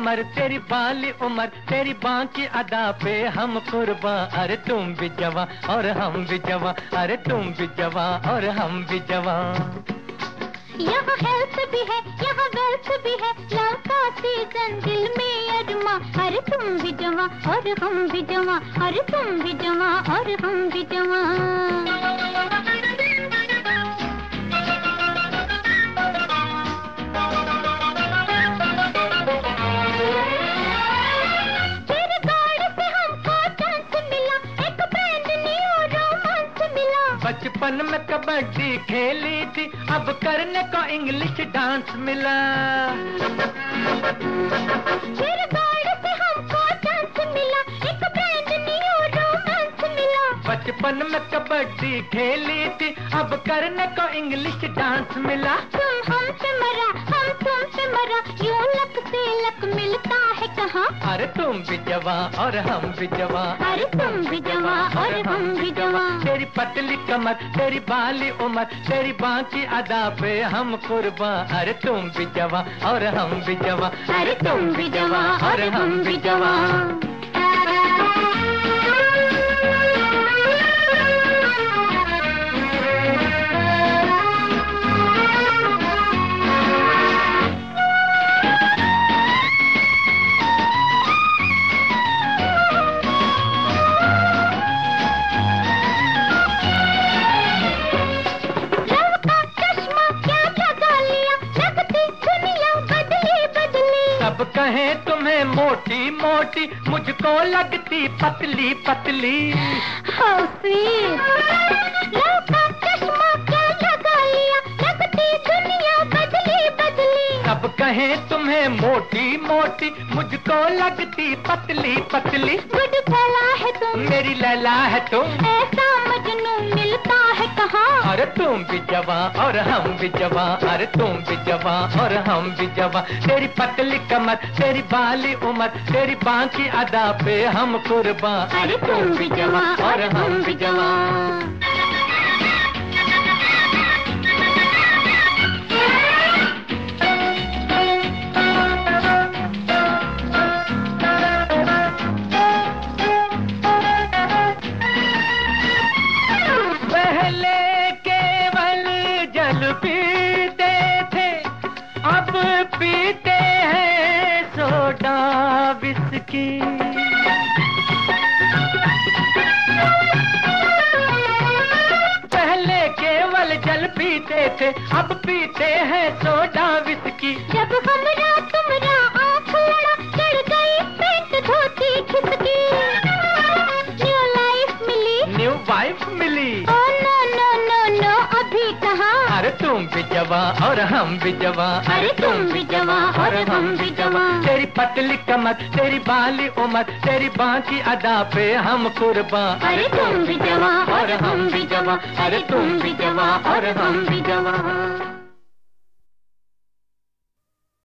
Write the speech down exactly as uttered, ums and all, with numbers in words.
कमर तेरी बाली उम्र तेरी बाकी अदा पे हम कुर्बान। अरे तुम भी जवां और हम भी जवां, अरे तुम भी जवां और हम भी जवां। यहाँ हेल्थ भी है यहाँ वेल्थ भी है, लव का सीजन दिल में अरमा। अरे तुम भी जवां और हम भी जवां, अरे तुम भी जवां और हम भी जवां। बचपन में कबड्डी खेली थी, अब करने को इंग्लिश डांस मिला। फिर गाड़ी से हमको चांस मिला, एक ब्रांड न्यू रोमांस मिला। बचपन में कबड्डी खेली थी, अब करने को इंग्लिश डांस मिला। तुम हम पे मरा हम तुम पे मरा, यूं लक से लक मिलता है कहाँ। अरे तुम भी जवां और हम भी जवां, अरे तुम भी जवां और हम भी जवां। तेरी पतली कमर तेरी बाली उम्र तेरी बाकी अदा पे हम कुर्बान। अरे तुम भी जवां और हम भी जवां, अरे तुम भी जवां और हम भी जवां। सब कहें तुम्हें मोटी मोटी, मुझको लगती पतली पतली। How sweet! लव का चश्मा क्या लगा लिया, लगती दुनिया बदली बदली। सब कहें तुम्हें मोटी मोटी, मुझको लगती पतली पतली। गुड फैला है तुम मेरी लैला है तुम, ऐसा मजनू मिलता है कहाँ। अरे तुम भी जवां और हम भी जवां, अरे तुम भी जवां और हम भी जवां। तेरी पतली कमर तेरी बाली उम्र तेरी बाकी अदा पे हम कुर्बान। अरे तुम भी जवां और हम भी जवां। पीते थे अब पीते हैं सोडा विस्की। पहले केवल जल पीते थे अब पीते हैं सोडा विस्की। जब हमरा तुमरा आँख लड़ा चढ़ गई पेंट धोती खिसकी। न्यू लाइफ मिली न्यू वाइफ मिली। Oh no no no no अभी कहाँ। अरे तुम भी जवां और हम भी जवां, अरे तुम भी जवां और हम भी जवां। तेरी पतली कमर तेरी बाली उम्र तेरी बाकी अदा पे हम कुर्बान। अरे तुम भी जवां और हम भी जवां, अरे तुम भी जवां और हम भी जवां।